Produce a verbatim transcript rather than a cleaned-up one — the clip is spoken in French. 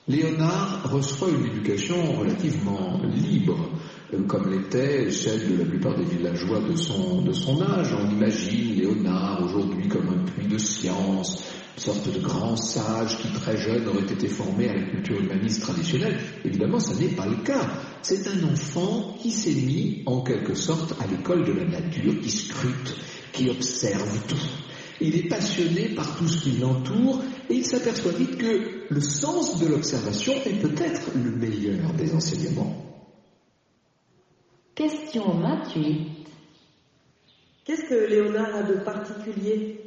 Léonard reçoit une éducation relativement libre, comme l'était celle de la plupart des villageois de son, de son âge. On imagine Léonard aujourd'hui comme un puits de science, une sorte de grand sage qui très jeune aurait été formé à la culture humaniste traditionnelle. Évidemment, ça n'est pas le cas. C'est un enfant qui s'est mis en quelque sorte à l'école de la nature, qui scrute, qui observe tout. Il est passionné par tout ce qui l'entoure et il s'aperçoit vite que le sens de l'observation est peut-être le meilleur des enseignements. Question vingt-huit. Qu'est-ce que Léonard a de particulier?